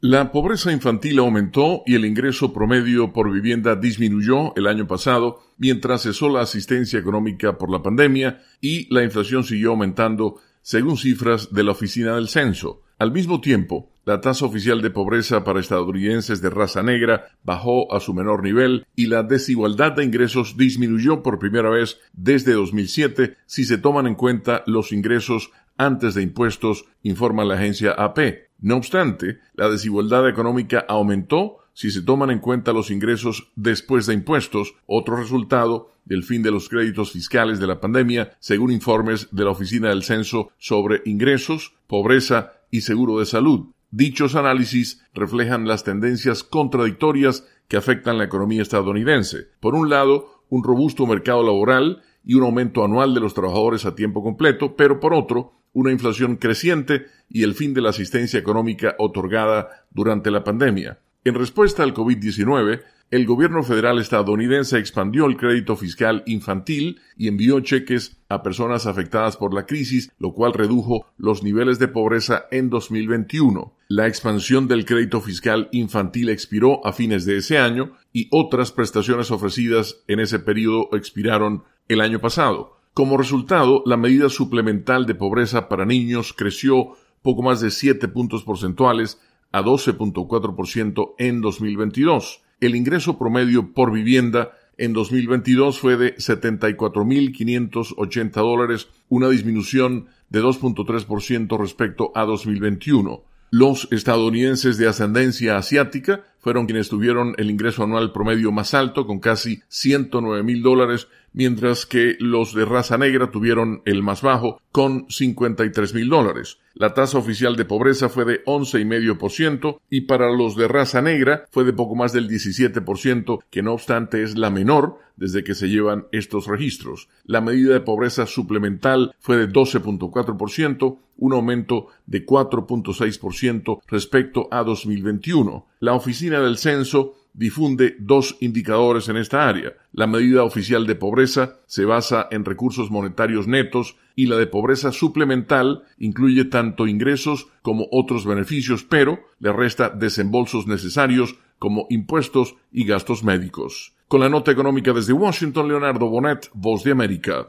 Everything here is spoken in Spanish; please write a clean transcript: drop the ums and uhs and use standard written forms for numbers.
La pobreza infantil aumentó y el ingreso promedio por vivienda disminuyó el año pasado, mientras cesó la asistencia económica por la pandemia y la inflación siguió aumentando, según cifras de la Oficina del Censo. Al mismo tiempo, la tasa oficial de pobreza para estadounidenses de raza negra bajó a su menor nivel y la desigualdad de ingresos disminuyó por primera vez desde 2007 si se toman en cuenta los ingresos antes de impuestos, informa la agencia AP. No obstante, la desigualdad económica aumentó si se toman en cuenta los ingresos después de impuestos, otro resultado del fin de los créditos fiscales de la pandemia, según informes de la Oficina del Censo sobre ingresos, pobreza y seguro de salud. Dichos análisis reflejan las tendencias contradictorias que afectan la economía estadounidense. Por un lado, un robusto mercado laboral y un aumento anual de los trabajadores a tiempo completo, pero por otro, una inflación creciente y el fin de la asistencia económica otorgada durante la pandemia. En respuesta al COVID-19, el gobierno federal estadounidense expandió el crédito fiscal infantil y envió cheques a personas afectadas por la crisis, lo cual redujo los niveles de pobreza en 2021. La expansión del crédito fiscal infantil expiró a fines de ese año y otras prestaciones ofrecidas en ese periodo expiraron el año pasado. Como resultado, la medida suplemental de pobreza para niños creció poco más de 7 puntos porcentuales a 12.4% en 2022. El ingreso promedio por vivienda en 2022 fue de $74,580, una disminución de 2.3% respecto a 2021. Los estadounidenses de ascendencia asiática fueron quienes tuvieron el ingreso anual promedio más alto, con casi $109,000, mientras que los de raza negra tuvieron el más bajo, con $53,000. La tasa oficial de pobreza fue de 11,5% y para los de raza negra fue de poco más del 17%, que no obstante es la menor desde que se llevan estos registros. La medida de pobreza suplemental fue de 12.4%, un aumento de 4.6% respecto a 2021. La Oficina del Censo difunde dos indicadores en esta área. La medida oficial de pobreza se basa en recursos monetarios netos y la de pobreza suplemental incluye tanto ingresos como otros beneficios, pero le resta desembolsos necesarios como impuestos y gastos médicos. Con la nota económica desde Washington, Leonardo Bonet, Voz de América.